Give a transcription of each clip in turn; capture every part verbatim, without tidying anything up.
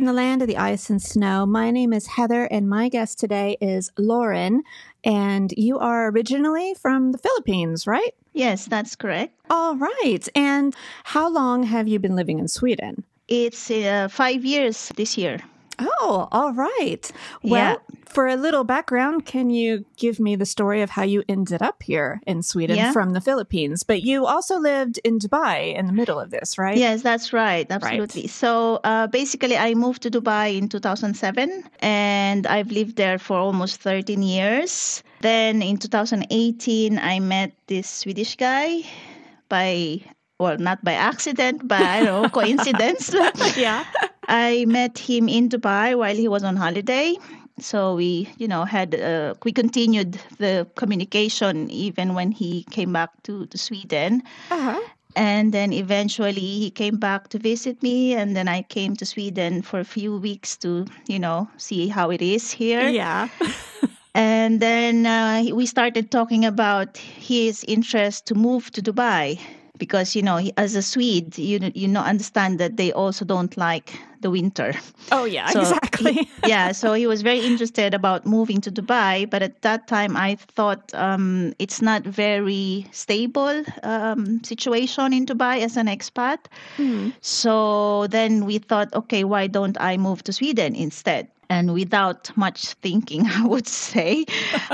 in the land of the ice and snow. My name is Heather, and my guest today is Lauren. And you are originally from the Philippines, right? Yes, that's correct. All right. And how long have you been living in Sweden? It's uh, five years this year. Oh, all right. Yeah. Well, for a little background, can you give me the story of how you ended up here in Sweden Yeah. from the Philippines? But you also lived in Dubai in the middle of this, right? Yes, that's right. Absolutely. Right. So uh, basically, I moved to Dubai in two thousand seven, and I've lived there for almost thirteen years. Then in two thousand eighteen, I met this Swedish guy by, well, not by accident, but I don't know, coincidence. Yeah. I met him in Dubai while he was on holiday. So we, you know, had uh, we continued the communication even when he came back to, to Sweden. Uh-huh. And then eventually he came back to visit me. And then I came to Sweden for a few weeks to, you know, see how it is here. Yeah. And then uh, we started talking about his interest to move to Dubai. Because, you know, he, as a Swede, you you know understand that they also don't like the winter. Oh, yeah, So exactly. he- yeah, so he was very interested about moving to Dubai. But at that time, I thought um, it's not very stable um, situation in Dubai as an expat. Mm. So then we thought, okay, why don't I move to Sweden instead? And without much thinking, I would say,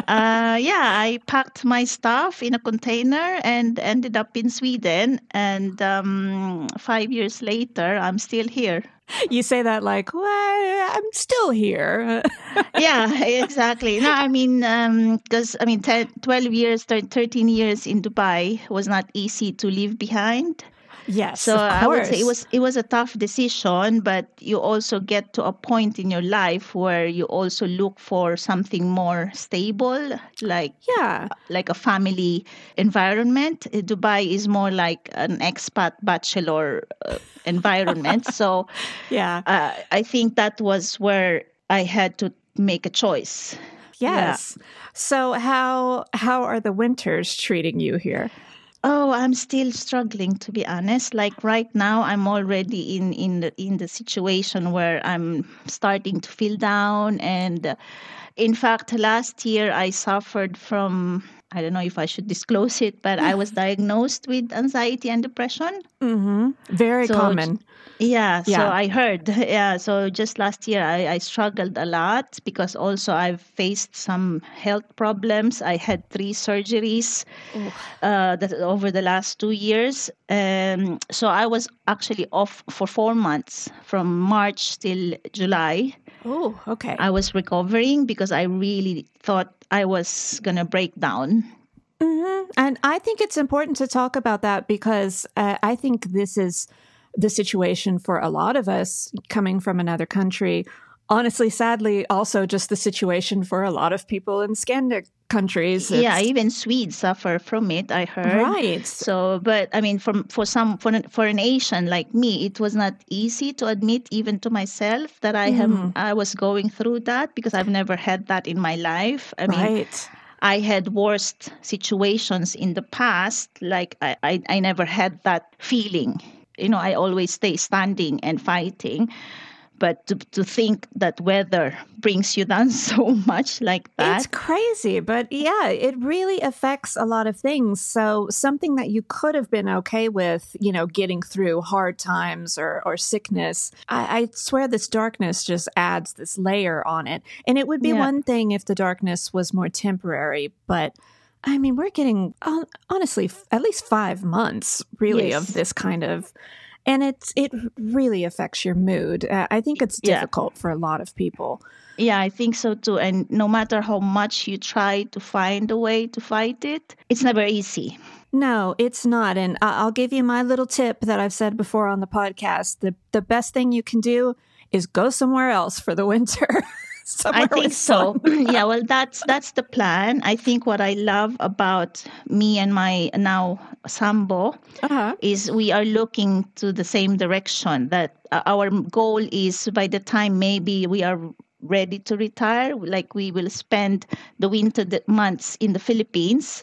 uh, yeah, I packed my stuff in a container and ended up in Sweden. And um, five years later, I'm still here. You say that like, well, I'm still here. Yeah, exactly. No, I mean, because, I mean, ten, twelve years, thir- thirteen years in Dubai was not easy to leave behind. Yes, So of I would say it course. was it was a tough decision, but you also get to a point in your life where you also look for something more stable, like Yeah. like a family environment. Uh, Dubai is more like an expat bachelor uh, environment. So Yeah. uh, I think that was where I had to make a choice. Yeah. Yes. So how how are the winters treating you here? Oh, I'm still struggling, to be honest. Like right now, I'm already in in the in the situation where I'm starting to feel down. And uh, in fact, last year I suffered from, I don't know if I should disclose it, but I was diagnosed with anxiety and depression. Mm-hmm. Very So j- common. yeah, so Yeah. I heard. Yeah, so just last year I, I struggled a lot because also I've faced some health problems. I had three surgeries Oh, uh, that over the last two years. Um, so I was actually off for four months from March till July. oh, okay. I was recovering because I really thought I was going to break down. hmm And I think it's important to talk about that because uh, I think this is the situation for a lot of us coming from another country. Honestly, sadly, also just the situation for a lot of people in Scandinavian countries. Yeah, It's even Swedes suffer from it, I heard. right. So, but I mean, for for some for an, for an Asian like me, it was not easy to admit even to myself that I am I was going through that because I've never had that in my life. I mean, Right. I had worst situations in the past. Like I, I, I never had that feeling. You know, I always stay standing and fighting. But to, to think that weather brings you down so much like It's that. crazy, but yeah, it really affects a lot of things. So something that you could have been okay with, you know, getting through hard times or, or sickness, I, I swear this darkness just adds this layer on it. And it would be Yeah. one thing if the darkness was more temporary, but I mean, we're getting hon- honestly f- at least five months really Yes. of this kind of, and it's it really affects your mood. Uh, I think it's Yeah. difficult for a lot of people. Yeah, I think so too. And no matter how much you try to find a way to fight it, it's never easy. No, it's not. And I- I'll give you my little tip that I've said before on the podcast. The the best thing you can do is go somewhere else for the winter. Somewhere I think with so. sun. Yeah, well, that's that's the plan. I think what I love about me and my now Sambo Uh-huh. is we are looking to the same direction. That uh, our goal is by the time maybe we are ready to retire, like we will spend the winter th- months in the Philippines.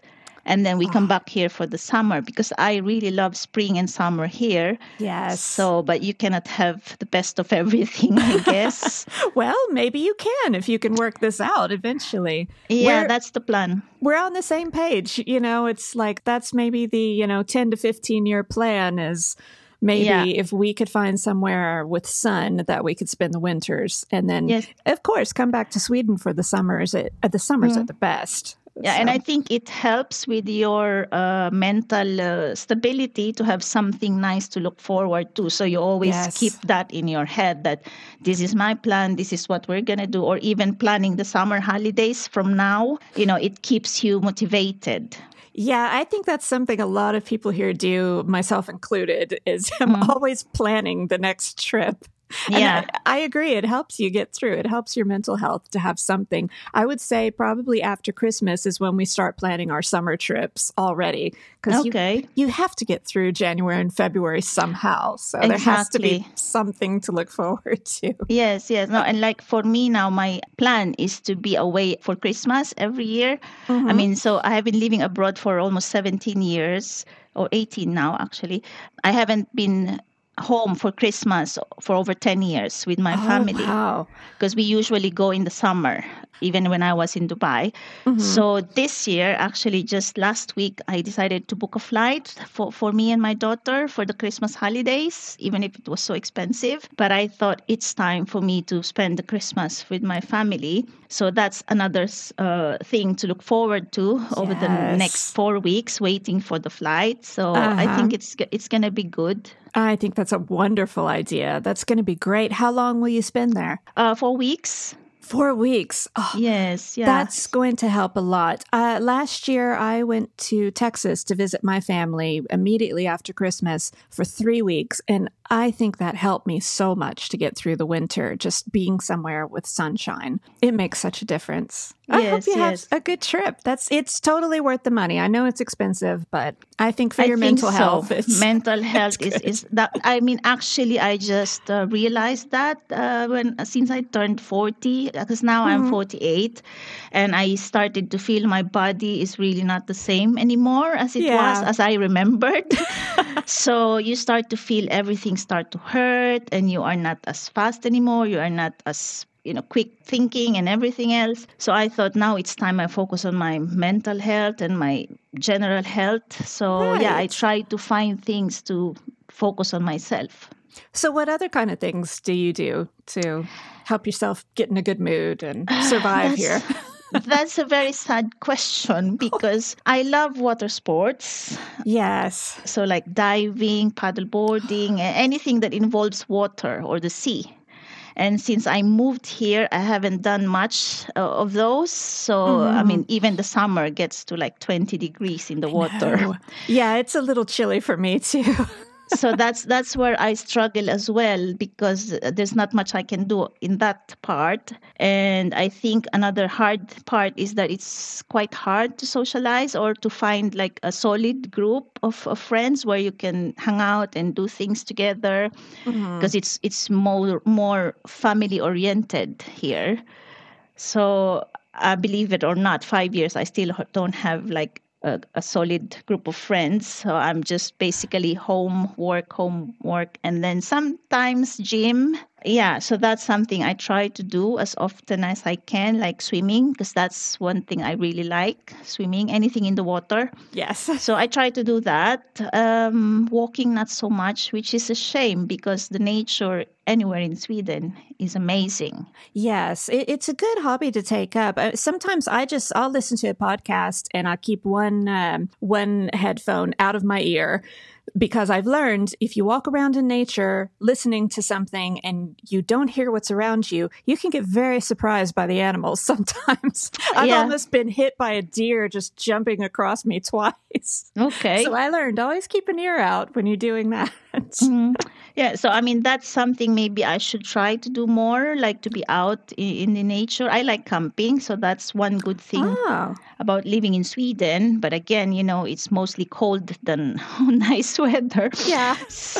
And then we come back here for the summer because I really love spring and summer here. Yes. So, but you cannot have the best of everything, I guess. Well, maybe you can if you can work this out eventually. Yeah, we're, that's the plan. We're on the same page. You know, it's like that's maybe the, you know, ten to fifteen year plan is maybe yeah. if we could find somewhere with sun that we could spend the winters and then, yes. of course, come back to Sweden for the summers. At, the summers mm. are the best. Yeah, so. And I think it helps with your uh, mental uh, stability to have something nice to look forward to. So you always yes. keep that in your head that this is my plan, this is what we're going to do, or even planning the summer holidays from now. You know, it keeps you motivated. Yeah, I think that's something a lot of people here do, myself included, is I'm mm. always planning the next trip. And yeah, I, I agree. It helps you get through. It helps your mental health to have something. I would say probably after Christmas is when we start planning our summer trips already. Because okay. you, you have to get through January and February somehow. So exactly. there has to be something to look forward to. Yes, yes. No, and like for me now, my plan is to be away for Christmas every year. Mm-hmm. I mean, so I have been living abroad for almost seventeen years, or eighteen now, actually. I haven't been home for Christmas for over ten years with my oh, family. Wow. Because we usually go in the summer, even when I was in Dubai. Mm-hmm. So this year, actually just last week, I decided to book a flight for, for me and my daughter for the Christmas holidays, even if it was so expensive. But I thought it's time for me to spend the Christmas with my family. So that's another uh, thing to look forward to yes. over the next four weeks, waiting for the flight. So uh-huh. I think it's it's going to be good. I think that's a wonderful idea. That's going to be great. How long will you spend there? Uh, four weeks. Four weeks. Oh, yes, yeah. That's going to help a lot. Uh, last year, I went to Texas to visit my family immediately after Christmas for three weeks. And I think that helped me so much to get through the winter, just being somewhere with sunshine. It makes such a difference. I yes, hope you yes. have a good trip. That's It's totally worth the money. I know it's expensive, but I think for I your think mental so. health, it's mental health it's is, is that. I mean, actually, I just uh, realized that uh, when since I turned forty, because now mm-hmm. I'm forty-eight, and I started to feel my body is really not the same anymore as it yeah. was, as I remembered. So you start to feel everything start to hurt, and you are not as fast anymore. You are not as you know, quick thinking and everything else. So I thought now it's time I focus on my mental health and my general health. So right. yeah, I try to find things to focus on myself. So what other kind of things do you do to help yourself get in a good mood and survive here? That's a very sad question because I love water sports. Yes. So like diving, paddleboarding, anything that involves water or the sea. And since I moved here, I haven't done much uh, of those. So, mm-hmm. I mean, even the summer gets to like twenty degrees in the water. No. Yeah, it's a little chilly for me too. So that's that's where I struggle as well because there's not much I can do in that part. And I think another hard part is that it's quite hard to socialize or to find like a solid group of, of friends where you can hang out and do things together because mm-hmm. it's it's more more family oriented here. So uh, believe it or not, five years I still don't have like A, a solid group of friends. So I'm just basically home, work, home, work, and then sometimes gym. Yeah, so that's something I try to do as often as I can, like swimming, because that's one thing I really like, swimming, anything in the water. Yes. So I try to do that. Um, walking, not so much, which is a shame because the nature anywhere in Sweden is amazing. Yes, it, it's a good hobby to take up. Uh, sometimes I just, I'll listen to a podcast and I keep one, um, one headphone out of my ear. Because I've learned if you walk around in nature listening to something and you don't hear what's around you, you can get very surprised by the animals sometimes. I've yeah. almost been hit by a deer just jumping across me twice. Okay. So I learned always keep an ear out when you're doing that. Mhm. Yeah, so I mean that's something maybe I should try to do more, like to be out in, in the nature. I like camping, so that's one good thing Oh, about living in Sweden. But again, you know, it's mostly cold than nice weather. yeah.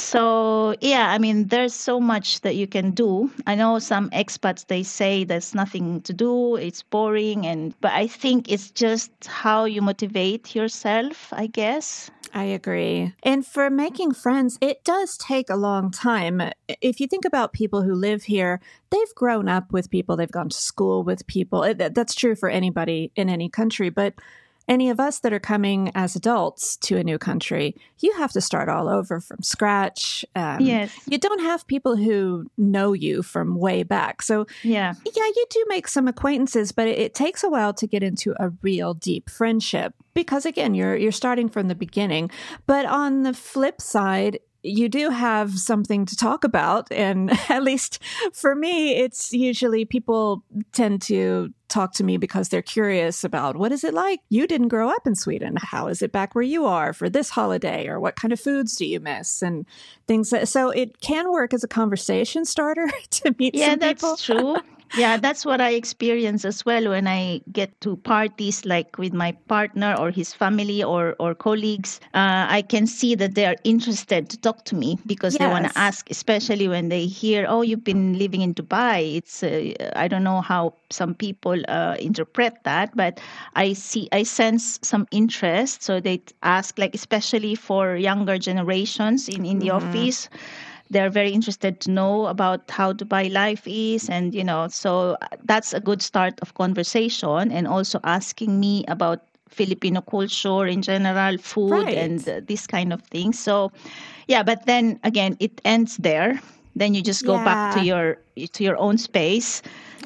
So yeah, I mean, there's so much that you can do. I know some expats they say there's nothing to do, it's boring, and but I think it's just how you motivate yourself, I guess. I agree. And for making friends, it does take a long time. If you think about people who live here, they've grown up with people, they've gone to school with people. It- That's true for anybody in any country. But any of us that are coming as adults to a new country, you have to start all over from scratch. Um, Yes. you don't have people who know you from way back. So, Yeah. yeah, you do make some acquaintances, but it, it takes a while to get into a real deep friendship because, again, you're you're starting from the beginning. But on the flip side, you do have something to talk about. And at least for me, it's usually people tend to talk to me because they're curious about what is it like? You didn't grow up in Sweden. How is it back where you are for this holiday? Or what kind of foods do you miss? And things. That, so it can work as a conversation starter to meet Yeah, some people. that's true. Yeah, that's what I experience as well when I get to parties like with my partner or his family or, or colleagues. Uh, I can see that they are interested to talk to me because they want to Yes. ask, especially when they hear, oh, you've been living in Dubai. It's, uh, I don't know how some people uh, interpret that, but I see, I sense some interest. So they ask, like, especially for younger generations in, in the Mm-hmm. office, they're very interested to know about how Dubai life is, and you know, so that's a good start of conversation, and also asking me about Filipino culture in general, food, and Right. uh, this kind of thing. So yeah, but then again it ends there, then you just go back to Yeah. your to your own space.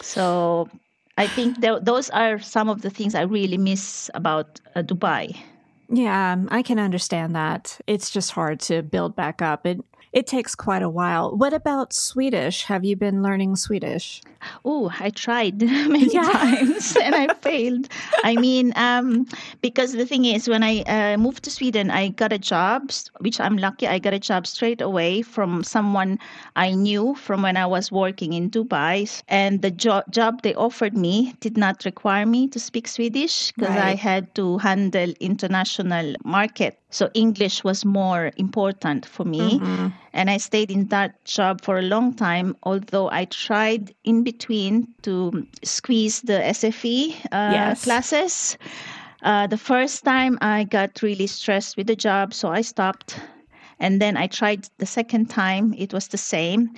So I think th- those are some of the things I really miss about uh, Dubai. Yeah, I can understand that. It's just hard to build back up. It it takes quite a while. What about Swedish? Have you been learning Swedish? Oh, I tried many Yeah. times and I failed. I mean, um, because the thing is, when I uh, moved to Sweden, I got a job, s- which I'm lucky. I got a job straight away from someone I knew from when I was working in Dubai. And the jo- job they offered me did not require me to speak Swedish because I Right. had to handle international market. So English was more important for me. Mm-hmm. And I stayed in that job for a long time, although I tried in between to squeeze the S F E uh, Yes. classes. Uh, the first time I got really stressed with the job, so I stopped. And then I tried the second time, it was the same.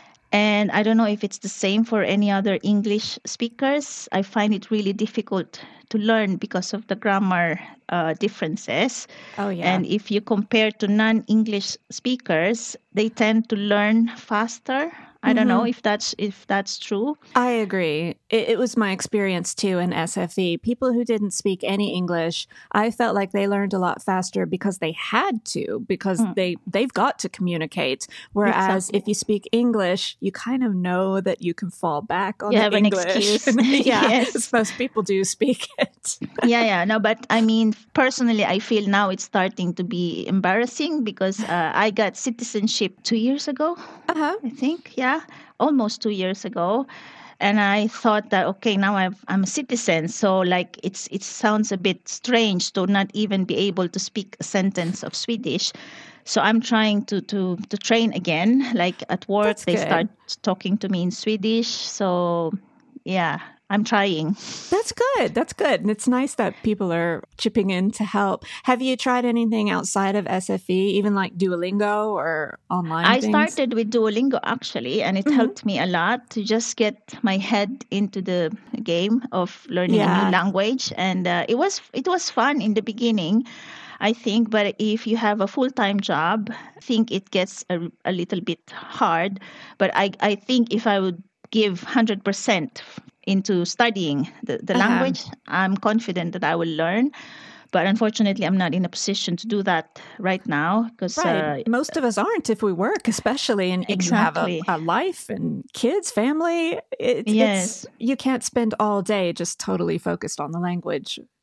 And I don't know if it's the same for any other English speakers. I find it really difficult to learn because of the grammar uh, differences. Oh yeah. And if you compare to non English speakers, they tend to learn faster. I don't know Mm-hmm. if that's if that's true. I agree. It, it was my experience too in S F E. People who didn't speak any English, I felt like they learned a lot faster because they had to, because Mm, they they've got to communicate. Whereas exactly. if you speak English, you kind of know that you can fall back on You the have an English. excuse. Yeah, as Yes. most people do speak it. Yeah, yeah. No, but I mean, personally, I feel now it's starting to be embarrassing because uh, I got citizenship two years ago, Uh-huh. I think. Yeah, almost two years ago. And I thought that okay, now I've, I'm a citizen, so like it's it sounds a bit strange to not even be able to speak a sentence of Swedish. So I'm trying to to to train again. Like at work, That's they start good. talking to me in Swedish. So yeah, I'm trying. That's good. That's good. And it's nice that people are chipping in to help. Have you tried anything outside of S F E, even like Duolingo or online I things? started with Duolingo actually, and it Hmm. helped me a lot to just get my head into the game of learning a new Yeah. language. And uh, it was it was fun in the beginning, I think. But if you have a full time job, I think it gets a, a little bit hard. But I I think if I would give one hundred percent into studying the, the Uh-huh. language, I'm confident that I will learn. But unfortunately, I'm not in a position to do that right now because Right. uh, Most of us aren't if we work, especially, and, and you have a, exactly. a life and kids, family. It's it's Yes. you can't spend all day just totally focused on the language.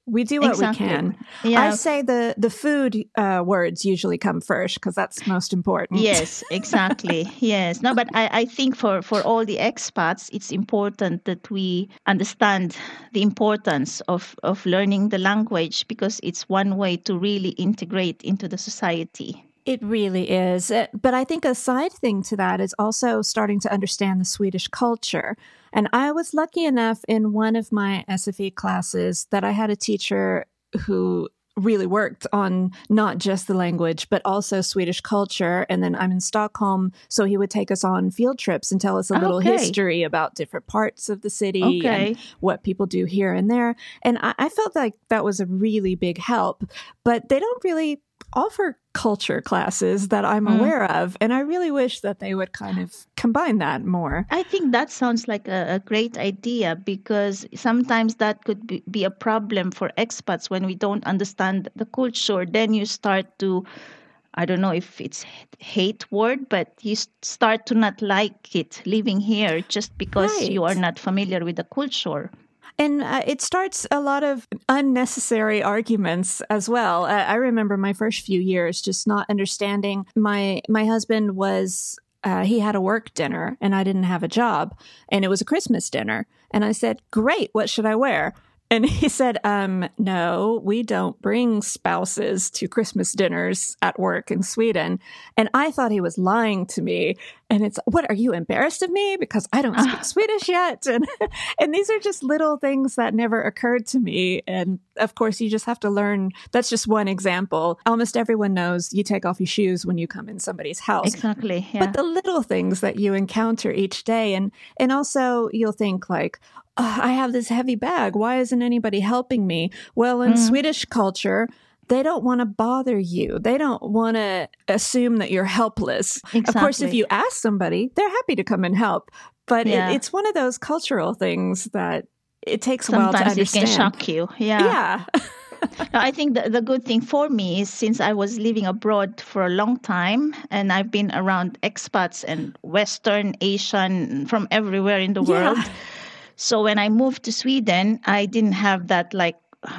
We do what Exactly. we can. I Yeah. say the the food uh, words usually come first because that's most important. Yes, exactly. Yes. No, but I, I think for, for all the expats, it's important that we understand the importance of, of learning the language because it's one way to really integrate into the society. It really is. Uh, But I think a side thing to that is also starting to understand the Swedish culture. And I was lucky enough in one of my S F E classes that I had a teacher who really worked on not just the language, but also Swedish culture. And then I'm in Stockholm, so he would take us on field trips and tell us a little Okay. history about different parts of the city and Okay. what people do here and there. And I, I felt like that was a really big help. But they don't really offer culture classes that I'm Mm. aware of. And I really wish that they would kind of combine that more. I think that sounds like a, a great idea because sometimes that could be, be a problem for expats when we don't understand the culture. Then you start to, I don't know if it's hate word, but you s- start to not like it living here just because you are Right. not familiar with the culture. And uh, it starts a lot of unnecessary arguments as well. Uh, I remember my first few years just not understanding. My my husband was uh, he had a work dinner and I didn't have a job, and it was a Christmas dinner. And I said, "Great, what should I wear?" And he said, um, no, we don't bring spouses to Christmas dinners at work in Sweden. And I thought he was lying to me. And it's, what, are you embarrassed of me because I don't speak Swedish yet? And, and these are just little things that never occurred to me. And of course, you just have to learn. That's just one example. Almost everyone knows you take off your shoes when you come in somebody's house. Exactly. But Yeah. the little things that you encounter each day, and and also you'll think like, "Ugh, I have this heavy bag. Why isn't anybody helping me?" Well, in Mm, Swedish culture, they don't want to bother you. They don't want to assume that you're helpless. Of course, if exactly. you ask somebody, they're happy to come and help. But it, Yeah. it's one of those cultural things that it takes a while to Sometimes it can understand. shock you. Yeah. Yeah. No, I think the, the good thing for me is since I was living abroad for a long time and I've been around expats and Western, Asian, from everywhere in the world. Yeah. So when I moved to Sweden, I didn't have that like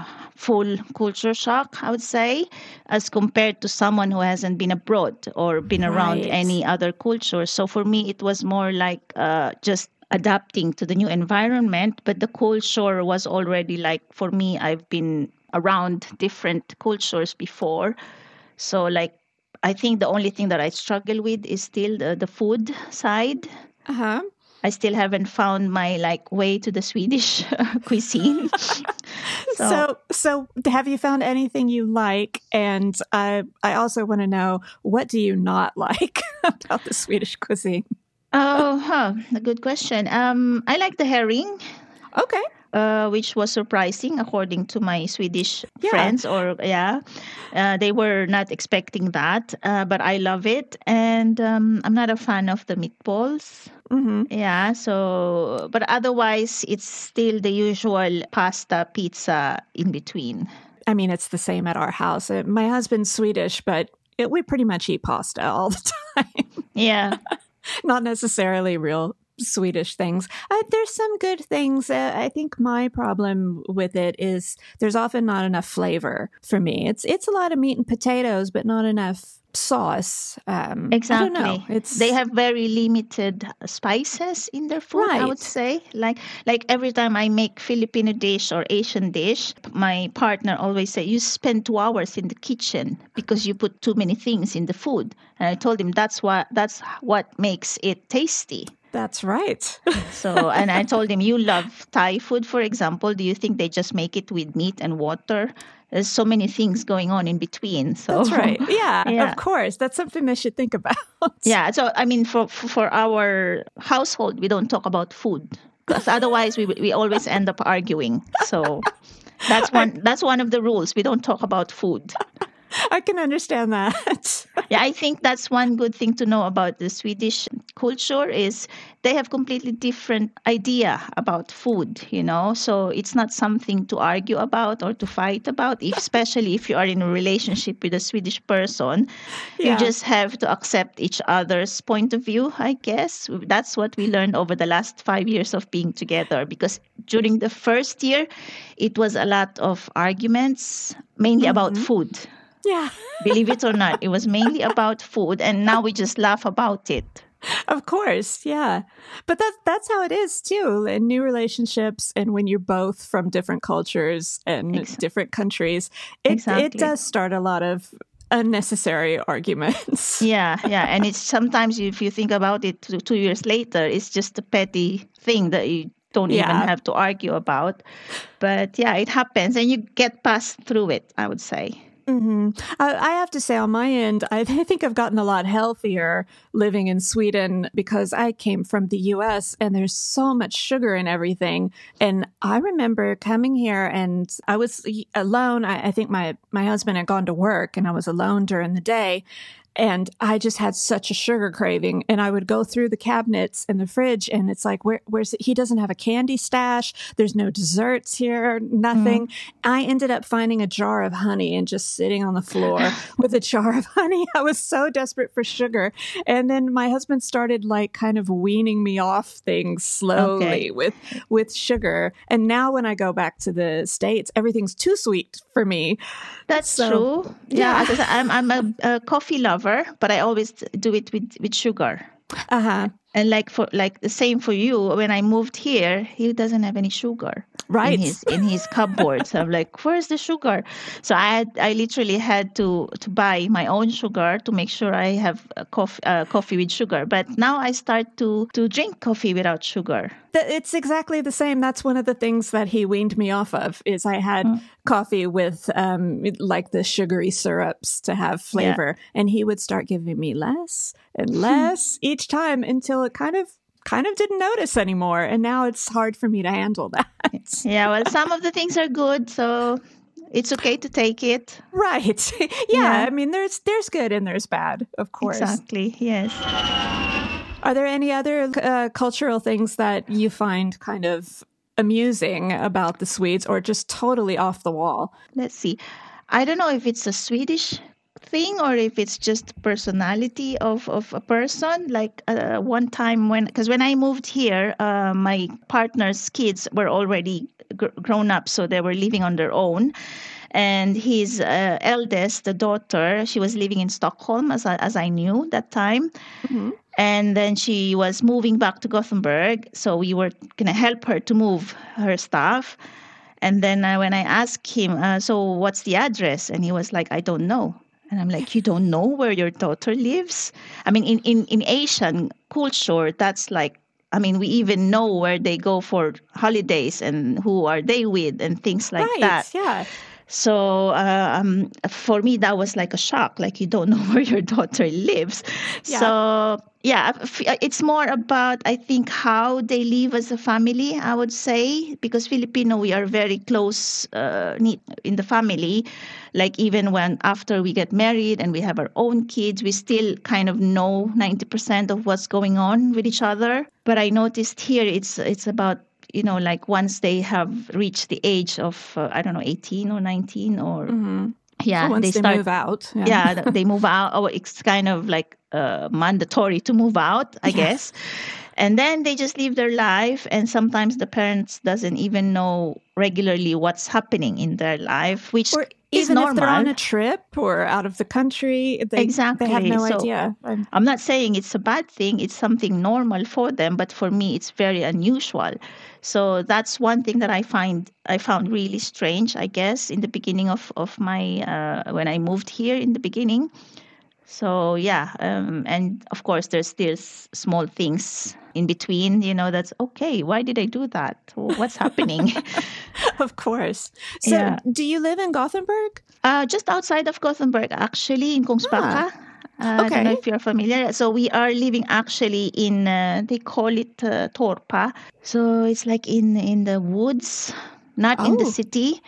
full culture shock, I would say, as compared to someone who hasn't been abroad or been around Right. any other culture. So for me, it was more like uh, just adapting to the new environment. But the culture was already like, for me, I've been around different cultures before. So like, I think the only thing that I struggle with is still the, the food side. Uh-huh. I still haven't found my like way to the Swedish cuisine. So, So, so have you found anything you like? And I, I also want to know, what do you not like about the Swedish cuisine? oh, huh, a good question. Um, I like the herring, Okay. uh, which was surprising according to my Swedish Yeah. friends. Or yeah, uh, they were not expecting that, uh, but I love it. And um, I'm not a fan of the meatballs. hmm Yeah, so but otherwise it's still the usual pasta, pizza in between. I mean, it's the same at our house. Uh, My husband's Swedish, but it, we pretty much eat pasta all the time. Yeah. Not necessarily real Swedish things. Uh, there's some good things. Uh, I think my problem with it is there's often not enough flavor for me. It's it's a lot of meat and potatoes, but not enough sauce. Um, I don't know. Exactly. It's They have very limited spices in their food, I would right. say. Like like every time I make Filipino dish or Asian dish, my partner always say, "You spend two hours in the kitchen because you put too many things in the food." And I told him that's what that's what makes it tasty. That's right. So, and I told him, "You love Thai food, for example. Do you think they just make it with meat and water? There's so many things going on in between." So, That's right. Yeah, yeah. of course. That's something they should think about. Yeah, so I mean, for for our household, we don't talk about food because otherwise we we always end up arguing. So that's I, one that's one of the rules. We don't talk about food. I can understand that. Yeah, I think that's one good thing to know about the Swedish culture is they have completely different idea about food, you know. So it's not something to argue about or to fight about, if, especially if you are in a relationship with a Swedish person. You Yeah. just have to accept each other's point of view, I guess. That's what we learned over the last five years of being together, because during the first year, it was a lot of arguments, mainly about Hmm. food. Yeah. Believe it or not, it was mainly about food, and now we just laugh about it. Of course, yeah. But that's that's how it is too in new relationships, and when you're both from different cultures and Ex- different countries, it it exactly. does start a lot of unnecessary arguments. Yeah, yeah, and it's sometimes if you think about it, two, two years later, it's just a petty thing that you don't even Yeah. have to argue about. But yeah, it happens, and you get past through it, I would say. Hmm. I, I have to say, on my end, I th- think I've gotten a lot healthier living in Sweden because I came from the U S and there's so much sugar in everything. And I remember coming here and I was y- alone. I, I think my, my husband had gone to work and I was alone during the day. And I just had such a sugar craving. And I would go through the cabinets in the fridge and it's like, where, where's it? He doesn't have a candy stash. There's no desserts here, nothing. Mm. I ended up finding a jar of honey and just sitting on the floor with a jar of honey. I was so desperate for sugar. And then my husband started like kind of weaning me off things slowly Okay. with, with sugar. And now when I go back to the States, everything's too sweet for me. That's So, true. Yeah, yeah. as I said, I'm I'm a, a coffee lover, but I always do it with with sugar. Uh-huh. And like for like the same for you, when I moved here, he doesn't have any sugar in Right. his in his cupboard. So I'm like, where's the sugar? So I had, I literally had to to buy my own sugar to make sure I have a coffee uh, coffee with sugar. But now I start to to drink coffee without sugar. Th- It's exactly the same. That's one of the things that he weaned me off of is I had Mm. coffee with um, like the sugary syrups to have Yeah. flavor. And he would start giving me less and less each time until it kind of kind of didn't notice anymore. And now it's hard for me to handle that. Yeah, well, some of the things are good, so it's okay to take it. Right. Yeah. Yeah, I mean, there's there's good and there's bad, of course. exactly. Yes. Are there any other uh, cultural things that you find kind of amusing about the Swedes or just totally off the wall? Let's see. I don't know if it's a Swedish thing or if it's just personality of, of a person. Like uh, one time when, because when I moved here, uh, my partner's kids were already gr- grown up, so they were living on their own. And his uh, eldest, the daughter, she was living in Stockholm, as I, as I knew that time. Hmm. And then she was moving back to Gothenburg. So we were going to help her to move her stuff. And then uh, when I asked him, uh, so what's the address? And he was like, I don't know. And I'm like, you don't know where your daughter lives? I mean, in, in, in Asian culture, that's like, I mean, we even know where they go for holidays and who are they with and things like Right. that. Yeah. So uh, um, for me, that was like a shock. Like you don't know where your daughter lives. Yeah. So yeah, f- it's more about I think how they live as a family. I would say because Filipino, we are very close uh, knit in the family. Like even when after we get married and we have our own kids, we still kind of know ninety percent of what's going on with each other. But I noticed here it's it's about you know, like once they have reached the age of, uh, I don't know, eighteen or nineteen or, Hmm. yeah, Once they they start, move out. Yeah. yeah, th- they move out. Oh, it's kind of like uh, mandatory to move out, I Yeah. guess. And then they just live their life. And sometimes the parents doesn't even know regularly what's happening in their life, which Or is even if they're on normal. a trip or out of the country, they they have Exactly. no So idea. Um, I'm not saying it's a bad thing, it's something normal for them, but for me it's very unusual. So that's one thing that I find I found really strange, I guess, in the beginning of, of my uh, when I moved here in the beginning. So yeah, um, and of course there's still s- small things in between, you know, that's okay, why did I do that? What's happening? of course. So, Yeah. do you live in Gothenburg? Uh, just outside of Gothenburg, actually, in Ah, Kungsbacka. Uh, I don't know okay. if you're familiar. So we are living actually in, uh, they call it uh, Torpa. So it's like in in the woods, not in the Oh, city.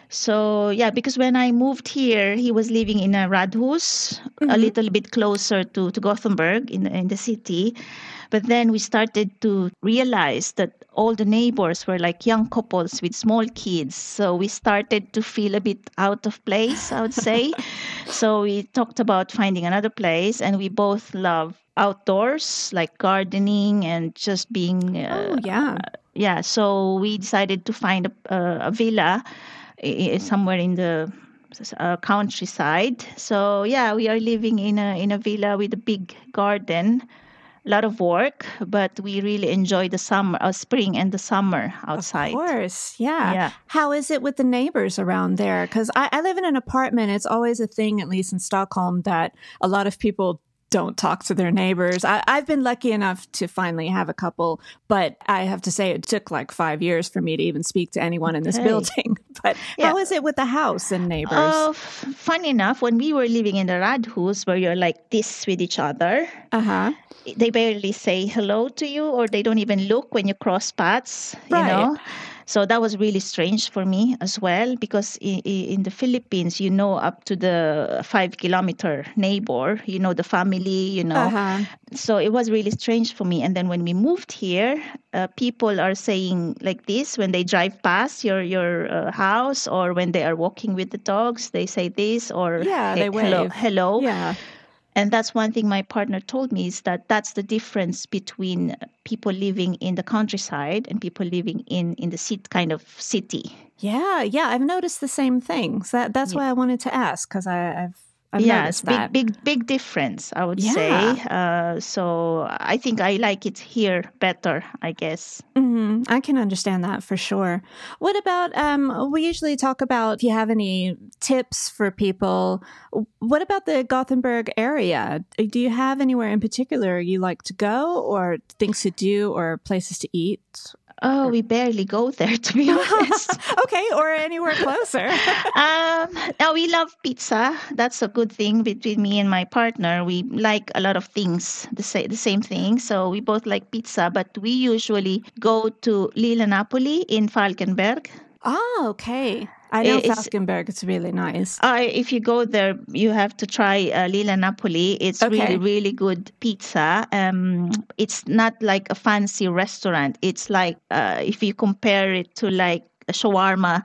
So yeah, because when I moved here, he was living in a Radhus, a Hmm. little bit closer to, to Gothenburg in, in the city. But then we started to realize that all the neighbors were like young couples with small kids. So we started to feel a bit out of place, I would say. So we talked about finding another place, and we both love outdoors, like gardening and just being, Oh, uh, yeah. yeah. So we decided to find a, a, a villa i- i- somewhere in the uh, countryside. So yeah, we are living in a in a villa with a big garden. A lot of work, but we really enjoy the summer, uh, spring and the summer Of outside. course. Yeah. Yeah. How is it with the neighbors around there? Because I, I live in an apartment. It's always a thing, at least in Stockholm, that a lot of people don't talk to their neighbors. I, I've been lucky enough to finally have a couple, but I have to say it took like five years for me to even speak to anyone in this Okay. building. But Yeah. how is it with the house and neighbors? Uh, f- fun enough, when we were living in the Radhus, where you're like this with each other, Uh huh. they barely say hello to you, or they don't even look when you cross paths, you Right. know. So that was really strange for me as well, because in, in the Philippines, you know, up to the five kilometer neighbor, you know, the family, you Uh know. huh. So it was really strange for me. And then when we moved here, uh, people are saying like this when they drive past your your uh, house, or when they are walking with the dogs, they say this, or Yeah, he- they hello, wave. hello. Yeah. And that's one thing my partner told me, is that that's the difference between people living in the countryside and people living in in the city, kind of city. Yeah. Yeah. I've noticed the same things. That, that's Yeah. why I wanted to ask because I've, I've Yes, noticed big, that. big, big difference, I would Yeah. say. Uh, so I think I like it here better, I guess. Hmm. I can understand that for sure. What about, um, we usually talk about if you have any tips for people. What about the Gothenburg area? Do you have anywhere in particular you like to go, or things to do, or places to eat? Oh, Or- we barely go there, to be honest. okay, or anywhere closer. Um, now we love pizza. That's a good thing between me and my partner. We like a lot of things, the same the same thing. So we both like pizza, but we usually go to Lilla Napoli in Falkenberg. Ah, okay. I know I- It's Falkenberg. It's really nice. I if you go there, you have to try uh, Lilla Napoli. It's really Okay. really good pizza. Um, it's not like a fancy restaurant. It's like uh, if you compare it to like a shawarma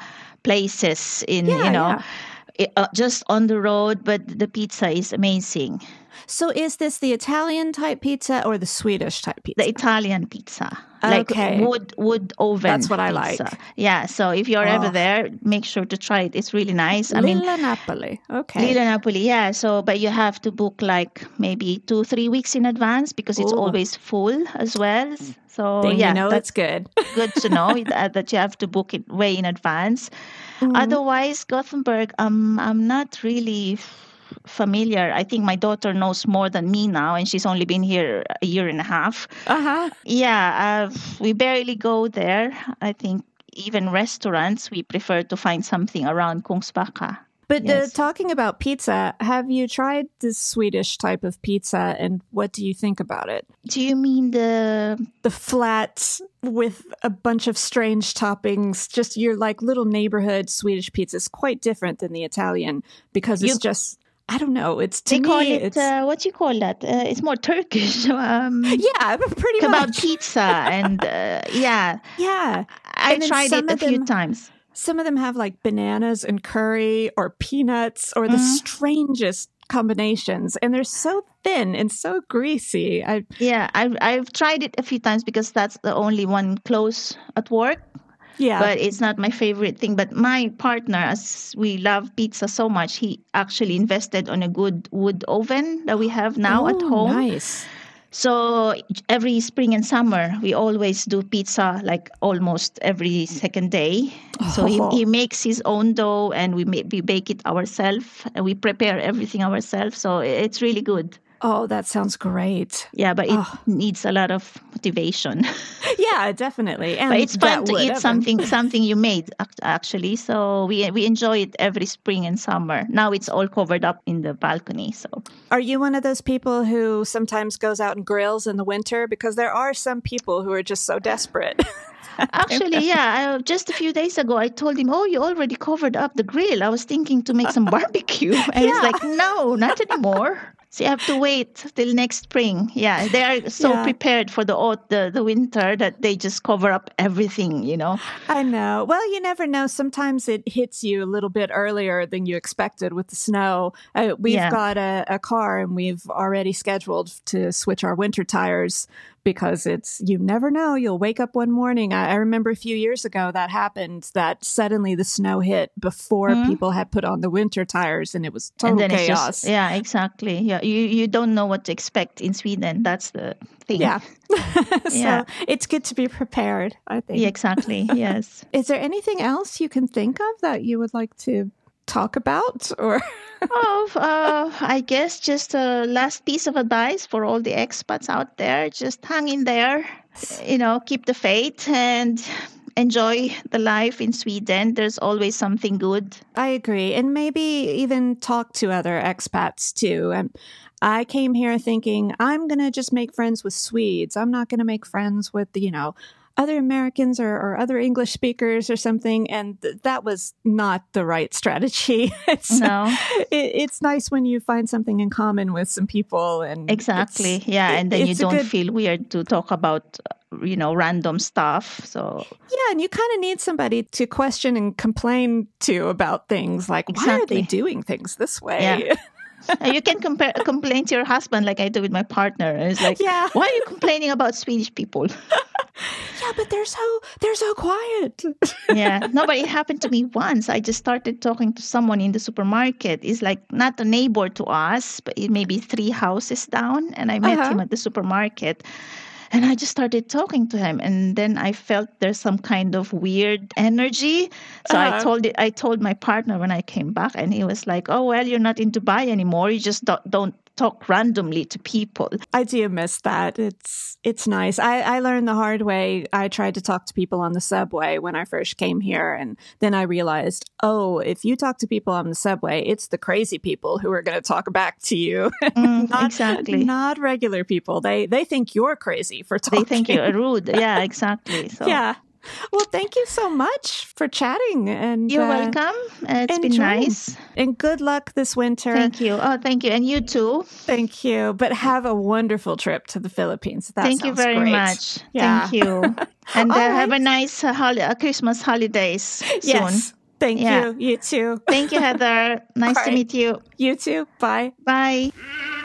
places in you Yeah, know yeah. i- uh, just on the road, but the pizza is amazing. So is this the Italian type pizza or the Swedish type The pizza? Italian pizza, like Okay. wood wood oven That's what I pizza. like. Yeah, so if you're ever Oh, there, make sure to try it. It's really nice. I mean, Lilla Napoli. Okay. Lila Napoli, yeah. So, but you have to book like maybe two, three weeks in advance, because it's Oh, always full as well. So, then you yeah, know that's it's good. good to know that, that you have to book it way in advance. Hmm. Otherwise, Gothenburg, um, I'm not really f- familiar. I think my daughter knows more than me now, and she's only been here a year and a half. Uh-huh. Yeah, uh, we barely go there. I think even restaurants, we prefer to find something around Kungsbacka. But uh, Yes. talking about pizza, have you tried this Swedish type of pizza and what do you think about it? Do you mean the The flat with a bunch of strange toppings, just your like little neighborhood Swedish pizza is quite different than the Italian because it's you? just, I don't know, it's to They call me, it it's, uh, what do you call that? Uh, it's more Turkish. Um, yeah, pretty kebab much. pizza, and uh, yeah, Yeah. I And then tried it some a of few them times. Some of them have like bananas and curry or peanuts or the Mm, strangest combinations. And they're so thin and so greasy. I, yeah, I've I've tried it a few times because that's the only one close at work. yeah. But it's not my favorite thing. But my partner, as we love pizza so much, he actually invested on a good wood oven that we have now at Oh, home. nice. So every spring and summer, we always do pizza like almost every second day. So he, Oh, he makes his own dough, and we, make, we bake it ourselves, and we prepare everything ourselves. So it's really good. oh, that sounds great. Yeah, but it Oh, needs a lot of motivation. yeah, definitely. But And it's fun that to wood eat oven. something something you made ac- actually. So we we enjoy it every spring and summer. Now it's all covered up in the balcony. So Are you one of those people who sometimes goes out and grills in the winter? Because there are some people who are just so desperate. Actually, yeah. I, just a few days ago, I told him, "Oh, you already covered up the grill. I was thinking to make some barbecue," and he's Yeah. like, "No, not anymore." So you have to wait till next spring. Yeah, they are so Yeah. prepared for the autumn, the, the winter that they just cover up everything. You know. I know. Well, you never know. Sometimes it hits you a little bit earlier than you expected with the snow. Uh, we've Yeah. got a, a car and we've already scheduled to switch our winter tires because it's, you never know. You'll wake up one morning. I, I remember a few years ago that happened, that suddenly the snow hit before Mhm. people had put on the winter tires and it was And total then it's chaos. just yeah, exactly. Yeah, you you don't know what to expect in Sweden. That's the thing. Yeah. So Yeah. it's good to be prepared, I think. Yeah, exactly. Yes. Is there anything else you can think of that you would like to talk about? Or Oh, uh, I guess just a last piece of advice for all the expats out there: just hang in there, you know, keep the faith, and enjoy the life in Sweden. There's always something good. I agree. And maybe even talk to other expats too. And I came here thinking I'm going to just make friends with Swedes. I'm not going to make friends with, you know, other Americans or, or other English speakers or something. And th- that was not the right strategy. It's, No, it, it's nice when you find something in common with some people. And exactly. it's- Yeah, it- and then you it's a don't good- feel weird to talk about, uh, you know, random stuff. So Yeah, and you kind of need somebody to question and complain to about things like, why are they Exactly. doing things this way? Yeah. Uh, you can compare, complain to your husband like I do with my partner. And it's like, Yeah. why are you complaining about Swedish people? Yeah, but they're so they're so quiet. Yeah, no, but it happened to me once. I just started talking to someone in the supermarket. It's like not a neighbor to us, but it may be three houses down. And I met Uh-huh. him at the supermarket. And I just started talking to him, and then I felt there's some kind of weird energy. So I Uh-huh. told it. I told my partner when I came back, and he was like, "Oh well, you're not in Dubai anymore. You just don't, don't talk randomly to people." I do miss that. It's it's nice. I, I learned the hard way. I tried to talk to people on the subway when I first came here, and then I realized, oh, if you talk to people on the subway, it's the crazy people who are going to talk back to you. Mm, not, exactly. Not regular people. They they think you're crazy for talking. They think you're rude. Yeah, exactly. So Yeah. Well, thank you so much for chatting. And you're uh, welcome. Uh, it's been enjoying. nice. And good luck this winter. Thank you. Oh, thank you, and you too. Thank you. But have a wonderful trip to the Philippines. That Thank you sounds very great. much. Yeah. Thank you, and uh, All have a right. nice uh, holi- uh, Christmas holidays soon. Yes. Thank Yeah. you. You too. Thank you, Heather. Nice All to right. meet you. You too. Bye. Bye.